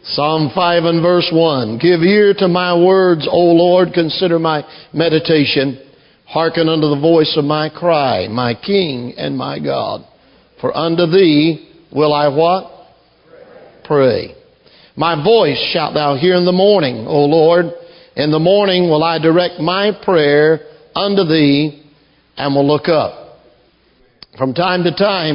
Psalm 5 and verse 1. Give ear to my words, O Lord. Consider my meditation. Hearken unto the voice of my cry, my King and my God. For unto thee will I what? Pray. My voice shalt thou hear in the morning, O Lord. In the morning will I direct my prayer unto thee and will look up. From time to time,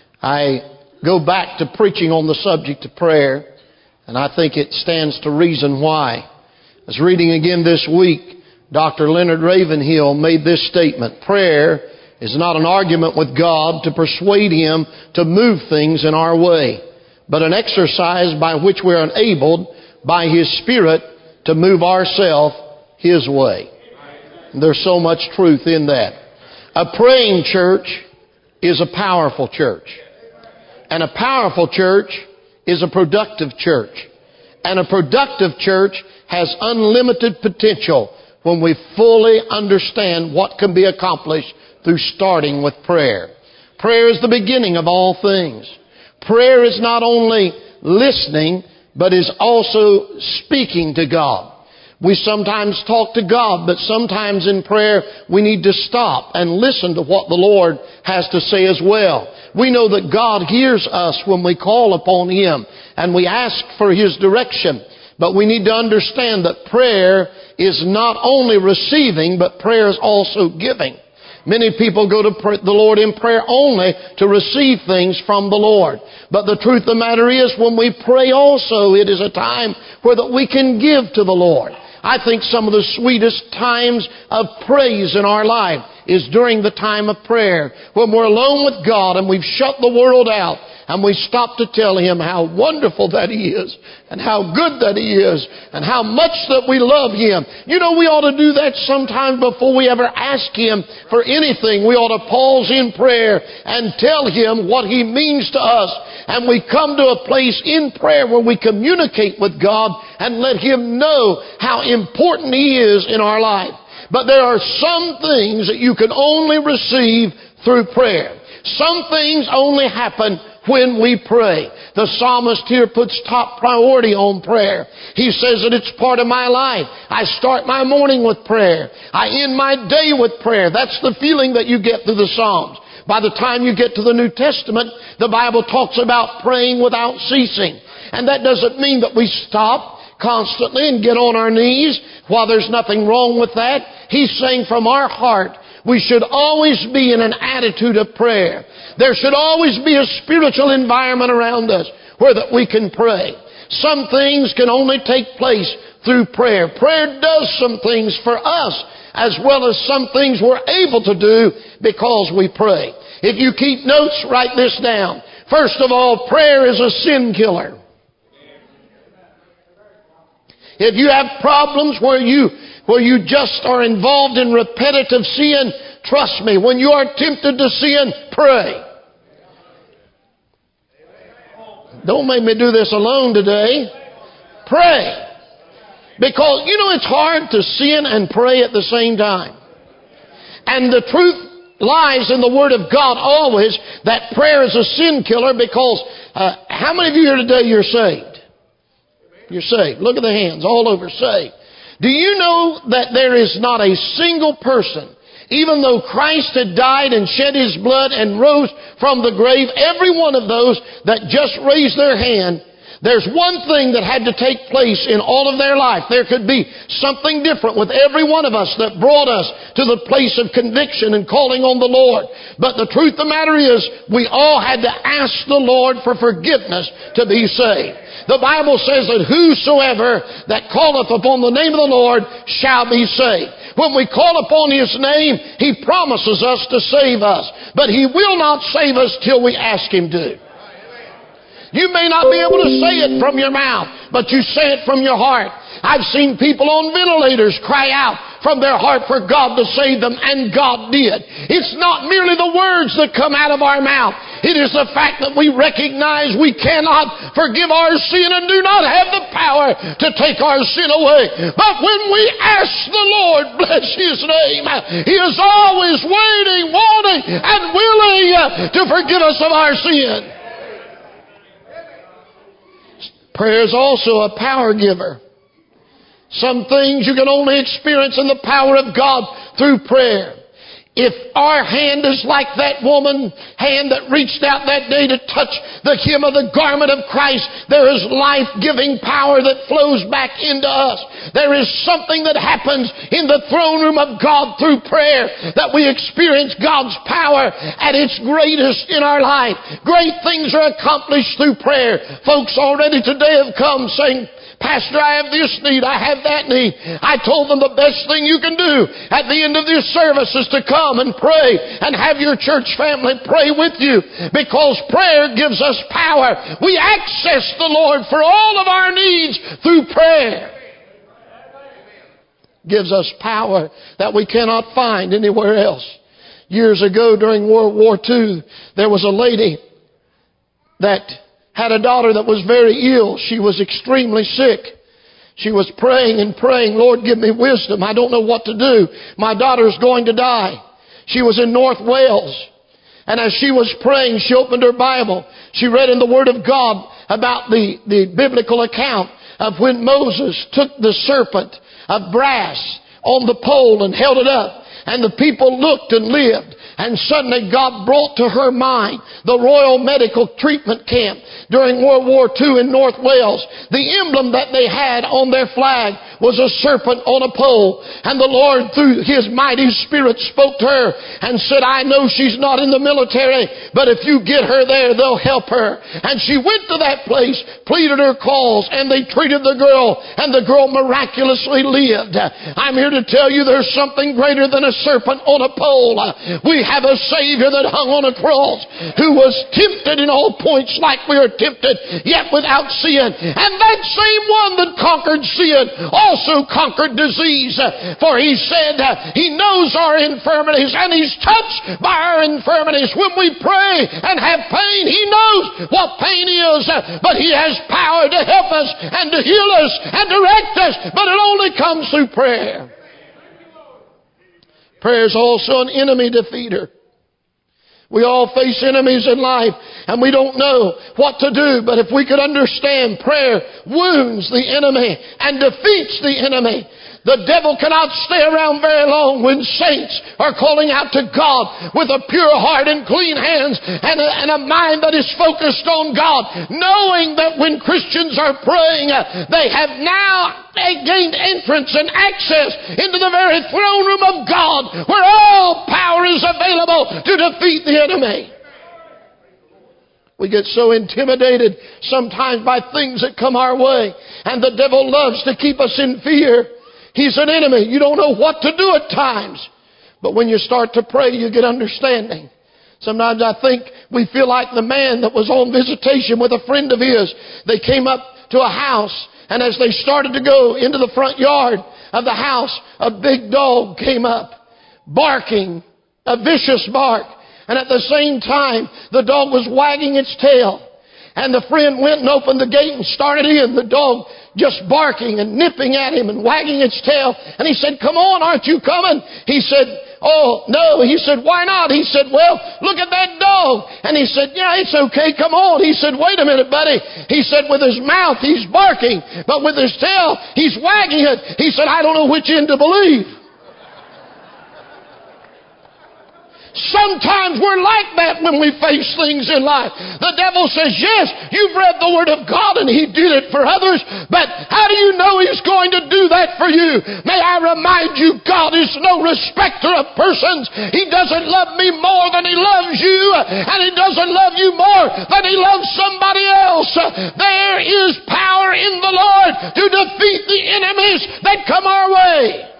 I go back to preaching on the subject of prayer, and I think it stands to reason why. I was reading again this week, Dr. Leonard Ravenhill made this statement: prayer is not an argument with God to persuade Him to move things in our way, but an exercise by which we are enabled by His Spirit to move ourselves His way. And there's so much truth in that. A praying church is a powerful church. And a powerful church is a productive church. And a productive church has unlimited potential when we fully understand what can be accomplished through starting with prayer. Prayer is the beginning of all things. Prayer is not only listening, but is also speaking to God. We sometimes talk to God, but sometimes in prayer we need to stop and listen to what the Lord has to say as well. We know that God hears us when we call upon Him and we ask for His direction. But we need to understand that prayer is not only receiving, but prayer is also giving. Many people go to the Lord in prayer only to receive things from the Lord. But the truth of the matter is, when we pray also, it is a time where that we can give to the Lord. I think some of the sweetest times of praise in our life is during the time of prayer, when we're alone with God and we've shut the world out and we stop to tell Him how wonderful that He is and how good that He is and how much that we love Him. You know, we ought to do that sometime before we ever ask Him for anything. We ought to pause in prayer and tell Him what He means to us. And we come to a place in prayer where we communicate with God and let Him know how important He is in our life. But there are some things that you can only receive through prayer. Some things only happen when we pray. The psalmist here puts top priority on prayer. He says that it's part of my life. I start my morning with prayer. I end my day with prayer. That's the feeling that you get through the Psalms. By the time you get to the New Testament, the Bible talks about praying without ceasing. And that doesn't mean that we stop constantly and get on our knees. While there's nothing wrong with that, He's saying from our heart, we should always be in an attitude of prayer. There should always be a spiritual environment around us where that we can pray. Some things can only take place through prayer. Prayer does some things for us as well as some things we're able to do because we pray. If you keep notes, write this down. First of all, prayer is a sin killer. If you have problems where you just are involved in repetitive sin, trust me, when you are tempted to sin, pray. Don't make me do this alone today. Pray. Because, you know, it's hard to sin and pray at the same time. And the truth lies in the Word of God always that prayer is a sin killer because how many of you here today you're saved? You're saved. Look at the hands all over, saved. Do you know that there is not a single person, even though Christ had died and shed His blood and rose from the grave, every one of those that just raised their hand, there's one thing that had to take place in all of their life. There could be something different with every one of us that brought us to the place of conviction and calling on the Lord. But the truth of the matter is, we all had to ask the Lord for forgiveness to be saved. The Bible says that whosoever that calleth upon the name of the Lord shall be saved. When we call upon His name, He promises us to save us. But He will not save us till we ask Him to. You may not be able to say it from your mouth, but you say it from your heart. I've seen people on ventilators cry out from their heart for God to save them, and God did. It's not merely the words that come out of our mouth. It is the fact that we recognize we cannot forgive our sin and do not have the power to take our sin away. But when we ask the Lord, bless His name, He is always waiting, wanting, and willing to forgive us of our sin. Prayer is also a power giver. Some things you can only experience in the power of God through prayer. If our hand is like that woman's hand that reached out that day to touch the hem of the garment of Christ, there is life-giving power that flows back into us. There is something that happens in the throne room of God through prayer, that we experience God's power at its greatest in our life. Great things are accomplished through prayer. Folks already today have come saying, Pastor, I have this need, I have that need. I told them the best thing you can do at the end of this service is to come and pray and have your church family pray with you, because prayer gives us power. We access the Lord for all of our needs through prayer. Gives us power that we cannot find anywhere else. Years ago during World War II, there was a lady that had a daughter that was very ill. She was extremely sick. She was praying and praying, Lord, give me wisdom. I don't know what to do. My daughter's going to die. She was in North Wales. And as she was praying, she opened her Bible. She read in the Word of God about the biblical account of when Moses took the serpent of brass on the pole and held it up. And the people looked and lived. And suddenly God brought to her mind the Royal Medical Treatment Camp during World War II in North Wales. The emblem that they had on their flag was a serpent on a pole. And the Lord, through His mighty Spirit, spoke to her and said, I know she's not in the military, but if you get her there, they'll help her. And she went to that place, pleaded her cause, and they treated the girl, and the girl miraculously lived. I'm here to tell you there's something greater than a serpent on a pole. We have a Savior that hung on a cross, who was tempted in all points like we are tempted, yet without sin. And that same one that conquered sin also conquered disease. For He said He knows our infirmities, and He's touched by our infirmities. When we pray and have pain, He knows what pain is, but He has power to help us and to heal us and direct us, but it only comes through prayer. Prayer is also an enemy defeater. We all face enemies in life, and we don't know what to do. But if we could understand, prayer wounds the enemy and defeats the enemy. The devil cannot stay around very long when saints are calling out to God with a pure heart and clean hands and a mind that is focused on God, knowing that when Christians are praying, they have now gained entrance and access into the very throne room of God, where all power is available to defeat the enemy. We get so intimidated sometimes by things that come our way, and the devil loves to keep us in fear. He's an enemy. You don't know what to do at times. But when you start to pray, you get understanding. Sometimes I think we feel like the man that was on visitation with a friend of his. They came up to a house, and as they started to go into the front yard of the house, a big dog came up, barking, a vicious bark. And at the same time, the dog was wagging its tail. And the friend went and opened the gate and started in. The dog just barking and nipping at him and wagging its tail. And he said, come on, aren't you coming? He said, oh, no. He said, why not? He said, well, look at that dog. And he said, yeah, it's okay. Come on. He said, wait a minute, buddy. He said, with his mouth, he's barking. But with his tail, he's wagging it. He said, I don't know which end to believe. Sometimes we're like that when we face things in life. The devil says, yes, you've read the Word of God and He did it for others, but how do you know He's going to do that for you? May I remind you, God is no respecter of persons. He doesn't love me more than He loves you, and He doesn't love you more than He loves somebody else. There is power in the Lord to defeat the enemies that come our way.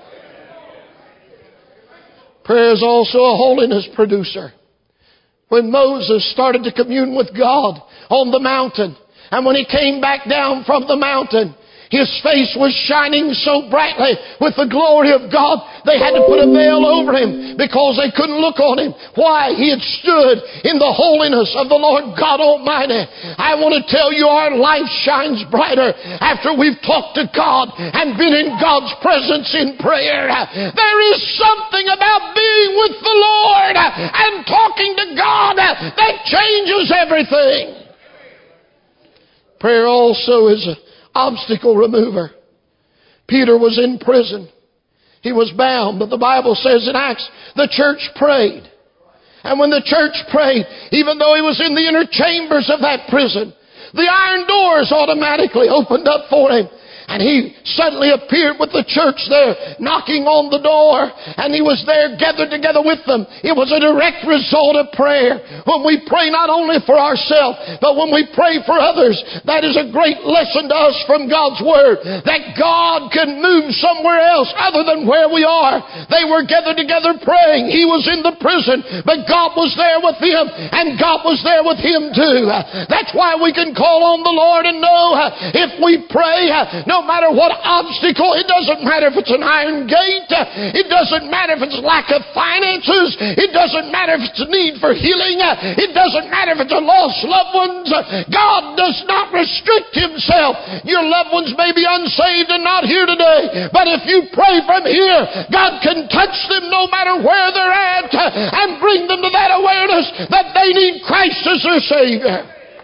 Prayer is also a holiness producer. When Moses started to commune with God on the mountain, and when he came back down from the mountain, his face was shining so brightly with the glory of God, they had to put a veil over him because they couldn't look on him. Why? He had stood in the holiness of the Lord God Almighty. I want to tell you, our life shines brighter after we've talked to God and been in God's presence in prayer. There is something about being with the Lord and talking to God that changes everything. Prayer also is an obstacle remover. Peter was in prison. He was bound, but the Bible says in Acts, the church prayed. And when the church prayed, even though he was in the inner chambers of that prison, the iron doors automatically opened up for him. And he suddenly appeared with the church there, knocking on the door. And he was there gathered together with them. It was a direct result of prayer. When we pray not only for ourselves, but when we pray for others, that is a great lesson to us from God's Word. That God can move somewhere else other than where we are. They were gathered together praying. He was in the prison, but God was there with him. And God was there with him too. That's why we can call on the Lord and know if we pray, no matter what obstacle, it doesn't matter if it's an iron gate, it doesn't matter if it's lack of finances, it doesn't matter if it's a need for healing, it doesn't matter if it's a lost loved ones. God does not restrict himself. Your loved ones may be unsaved and not here today, but if you pray from here, God can touch them no matter where they're at and bring them to that awareness that they need Christ as their Savior.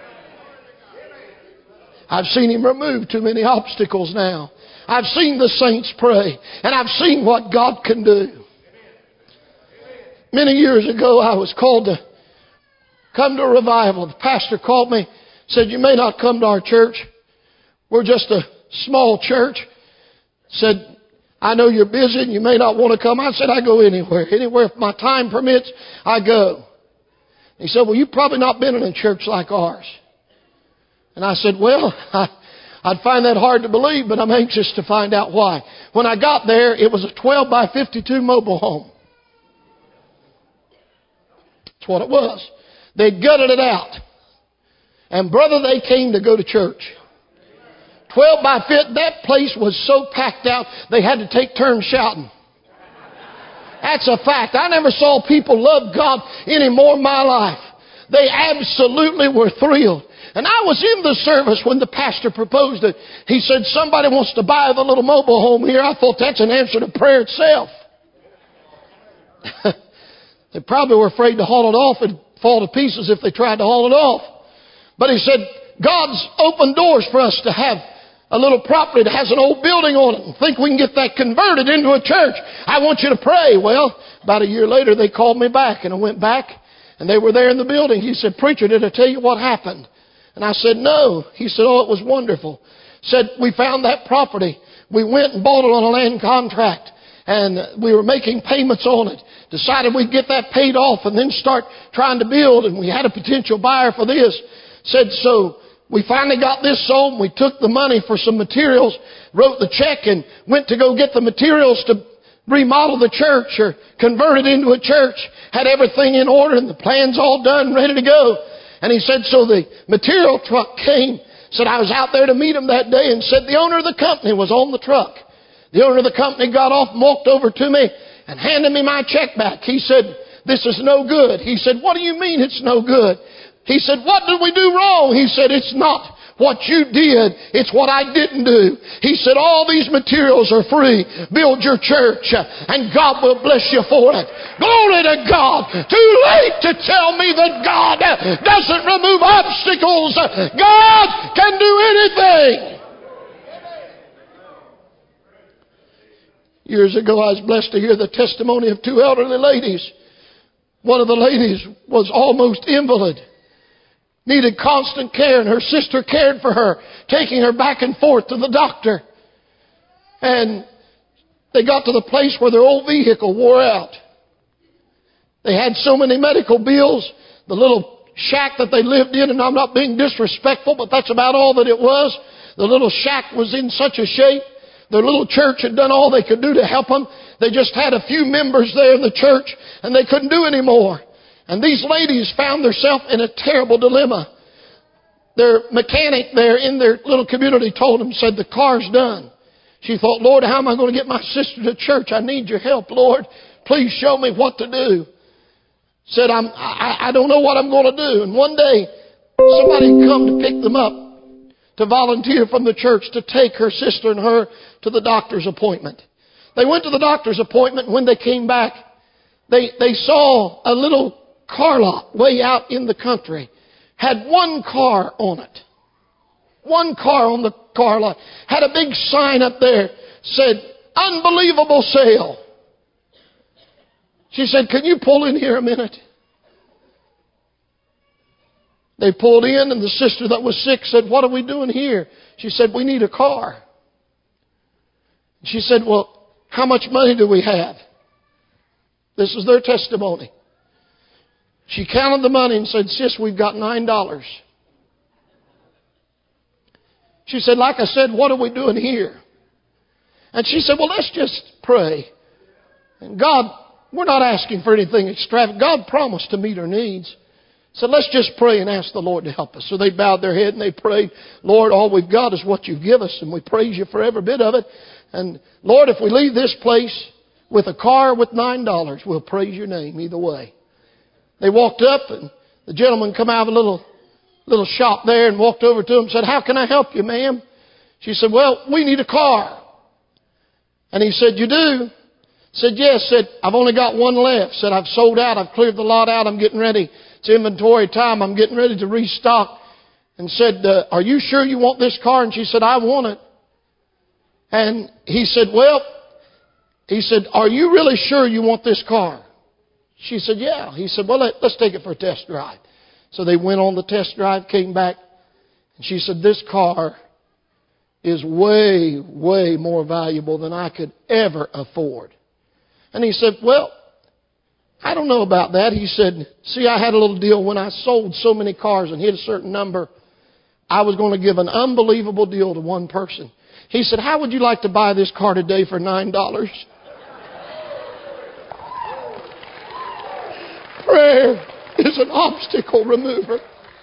I've seen him remove too many obstacles now. I've seen the saints pray, and I've seen what God can do. Many years ago, I was called to come to a revival. The pastor called me, said, "You may not come to our church. We're just a small church." Said, "I know you're busy and you may not want to come." I said, "I go anywhere. Anywhere if my time permits, I go." He said, "Well, you've probably not been in a church like ours." And I said, "Well, I'd find that hard to believe, but I'm anxious to find out why." When I got there, it was a 12 by 52 mobile home. That's what it was. They gutted it out. And brother, they came to go to church. 12 by 50, that place was so packed out, they had to take turns shouting. That's a fact. I never saw people love God any more in my life. They absolutely were thrilled. And I was in the service when the pastor proposed it. He said, "Somebody wants to buy the little mobile home here." I thought that's an answer to prayer itself. They probably were afraid to haul it off and fall to pieces if they tried to haul it off. But he said, "God's opened doors for us to have a little property that has an old building on it and think we can get that converted into a church. I want you to pray." Well, about a year later, they called me back, and I went back, and they were there in the building. He said, "Preacher, did I tell you what happened?" And I said, "No." He said, "Oh, it was wonderful." Said, "We found that property. We went and bought it on a land contract. And we were making payments on it. Decided we'd get that paid off and then start trying to build. And we had a potential buyer for this." Said, "So we finally got this sold. We took the money for some materials, wrote the check, and went to go get the materials to remodel the church or convert it into a church. Had everything in order and the plans all done, ready to go." And he said, "So the material truck came." Said, "I was out there to meet him that day," and said the owner of the company was on the truck. The owner of the company got off and walked over to me and handed me my check back. He said, "This is no good." He said, "What do you mean it's no good?" He said, "What did we do wrong?" He said, "It's not what you did. It's what I didn't do." He said, "All these materials are free. Build your church and God will bless you for it." Glory to God. Too late to tell me that God doesn't remove obstacles. God can do anything. Years ago, I was blessed to hear the testimony of two elderly ladies. One of the ladies was almost invalid. Needed constant care, and her sister cared for her, taking her back and forth to the doctor. And they got to the place where their old vehicle wore out. They had so many medical bills. The little shack that they lived in, and I'm not being disrespectful, but that's about all that it was. The little shack was in such a shape. Their little church had done all they could do to help them. They just had a few members there in the church, and they couldn't do any more. And these ladies found themselves in a terrible dilemma. Their mechanic there in their little community told them, said, "The car's done." She thought, "Lord, how am I going to get my sister to church? I need your help, Lord. Please show me what to do." Said, I don't know what I'm going to do. And one day, somebody come to pick them up, to volunteer from the church to take her sister and her to the doctor's appointment. They went to the doctor's appointment, and when they came back, they saw a little car lot way out in the country. Had one car on it. One car on the car lot had a big sign up there, said, unbelievable sale. She said, can you pull in here a minute? They pulled in, and the sister that was sick said, what are we doing here? She said, we need a car. She said, well, how much money do we have? This is their testimony. She counted the money and said, sis, we've got $9. She said, like I said, what are we doing here? And she said, well, let's just pray. And God, we're not asking for anything extravagant. God promised to meet our needs. So let's just pray and ask the Lord to help us. So they bowed their head and they prayed, Lord, all we've got is what you give us, and we praise you for every bit of it. And Lord, if we leave this place with a car with $9, we'll praise your name either way. They walked up, and the gentleman come out of a little shop there and walked over to him and said, how can I help you, ma'am? She said, well, we need a car. And he said, you do? Said, yes. Said, I've only got one left. Said, I've sold out. I've cleared the lot out. I'm getting ready. It's inventory time. I'm getting ready to restock. And said, are you sure you want this car? And she said, I want it. And he said, are you really sure you want this car? She said, yeah. He said, well, let's take it for a test drive. So they went on the test drive, came back. And she said, this car is way, way more valuable than I could ever afford. And he said, well, I don't know about that. He said, see, I had a little deal when I sold so many cars and hit a certain number. I was going to give an unbelievable deal to one person. He said, how would you like to buy this car today for $9? Prayer is an obstacle remover.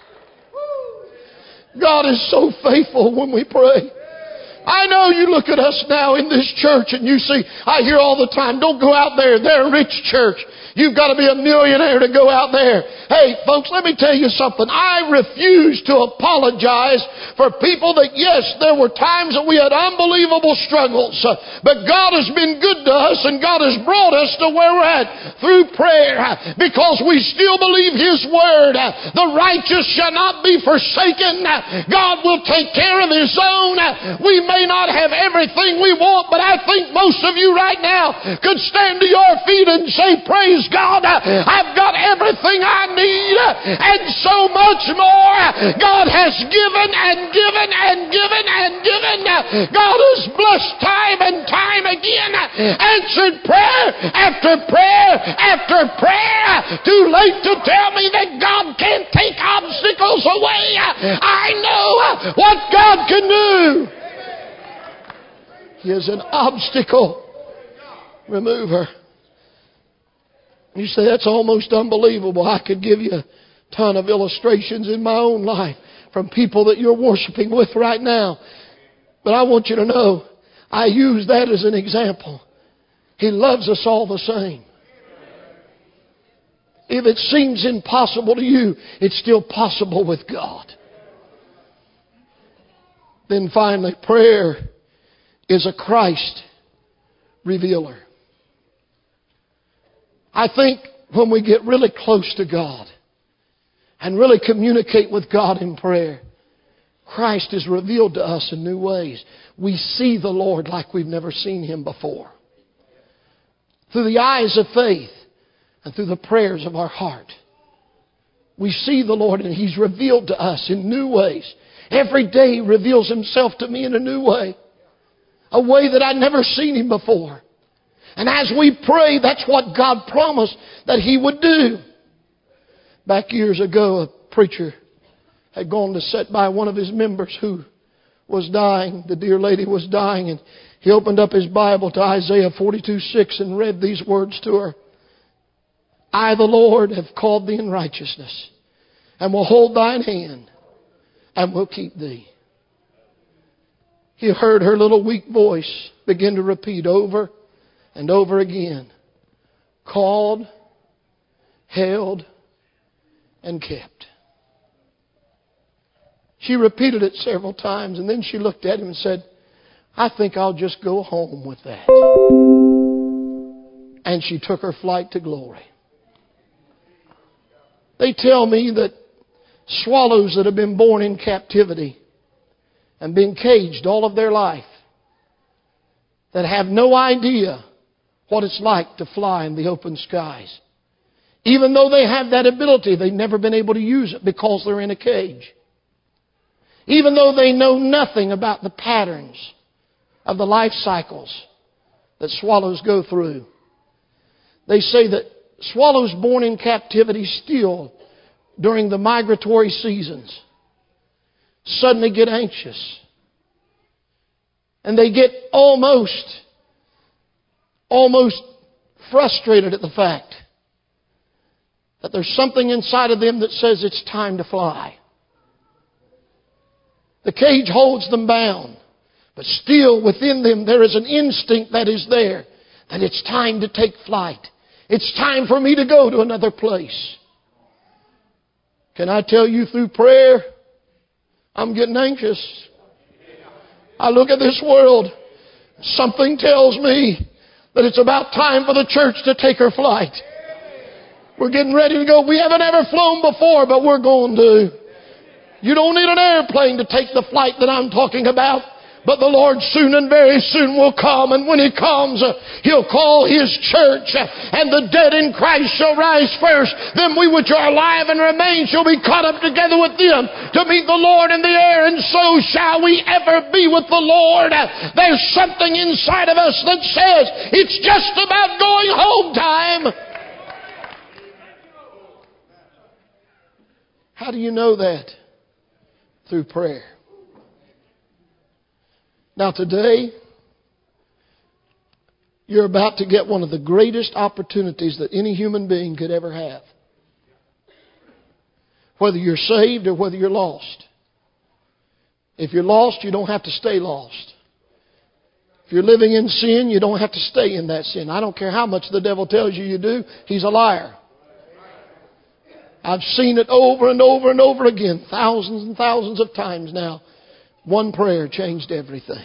God is so faithful when we pray. I know you look at us now in this church and you see, I hear all the time, don't go out there. They're a rich church. You've got to be a millionaire to go out there. Hey, folks, let me tell you something. I refuse to apologize for people that, yes, there were times that we had unbelievable struggles. But God has been good to us, and God has brought us to where we're at through prayer, because we still believe His Word. The righteous shall not be forsaken. God will take care of His own. We may not have everything we want, but I think most of you right now could stand to your feet and say, praise God, I've got everything I need and so much more. God has given and given and given and given. God has blessed time and time again, answered prayer after prayer after prayer. Too late to tell me that God can't take obstacles away. I know what God can do. He is an obstacle remover. You say, that's almost unbelievable. I could give you a ton of illustrations in my own life from people that you're worshiping with right now. But I want you to know, I use that as an example. He loves us all the same. If it seems impossible to you, it's still possible with God. Then finally, prayer is a Christ revealer. I think when we get really close to God and really communicate with God in prayer, Christ is revealed to us in new ways. We see the Lord like we've never seen Him before. Through the eyes of faith and through the prayers of our heart, we see the Lord, and He's revealed to us in new ways. Every day He reveals Himself to me in a new way. A way that I'd never seen Him before. And as we pray, that's what God promised that He would do. Back years ago, a preacher had gone to sit by one of his members who was dying. The dear lady was dying, and he opened up his Bible to Isaiah 42:6 and read these words to her. I, the Lord, have called thee in righteousness, and will hold thine hand, and will keep thee. He heard her little weak voice begin to repeat over and over again. Called, held, and kept. She repeated it several times, and then she looked at him and said, I think I'll just go home with that. And she took her flight to glory. They tell me that swallows that have been born in captivity and been caged all of their life that have no idea what it's like to fly in the open skies. Even though they have that ability, they've never been able to use it because they're in a cage. Even though they know nothing about the patterns of the life cycles that swallows go through. They say that swallows born in captivity still, during the migratory seasons, suddenly get anxious. And they get almost frustrated at the fact that there's something inside of them that says it's time to fly. The cage holds them bound, but still within them there is an instinct that is there, that it's time to take flight. It's time for me to go to another place. Can I tell you, through prayer, I'm getting anxious. I look at this world. Something tells me that it's about time for the church to take her flight. We're getting ready to go. We haven't ever flown before, but we're going to. You don't need an airplane to take the flight that I'm talking about. But the Lord soon and very soon will come. And when He comes, He'll call His church. And the dead in Christ shall rise first. Then we which are alive and remain shall be caught up together with them to meet the Lord in the air. And so shall we ever be with the Lord. There's something inside of us that says it's just about going home time. How do you know that? Through prayer. Now today, you're about to get one of the greatest opportunities that any human being could ever have. Whether you're saved or whether you're lost. If you're lost, you don't have to stay lost. If you're living in sin, you don't have to stay in that sin. I don't care how much the devil tells you you do, he's a liar. I've seen it over and over and over again, thousands and thousands of times now. One prayer changed everything.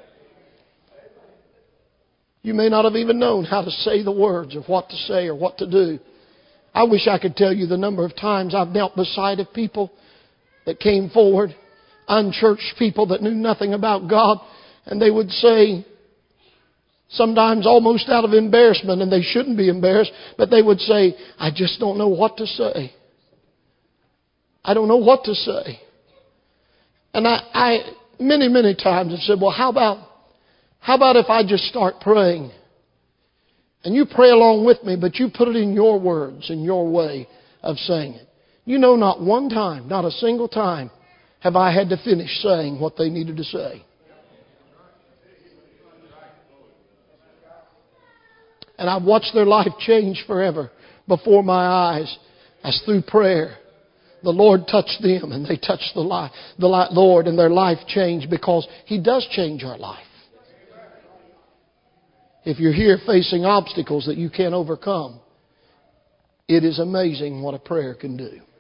You may not have even known how to say the words or what to say or what to do. I wish I could tell you the number of times I've knelt beside of people that came forward, unchurched people that knew nothing about God, and they would say, sometimes almost out of embarrassment, and they shouldn't be embarrassed, but they would say, I just don't know what to say. I don't know what to say. And I many times have said, well, how about if I just start praying? And you pray along with me, but you put it in your words and your way of saying it. You know, not one time, not a single time, have I had to finish saying what they needed to say. And I've watched their life change forever before my eyes as through prayer the Lord touched them and they touched the Lord, and their life changed, because He does change our life. If you're here facing obstacles that you can't overcome, it is amazing what a prayer can do.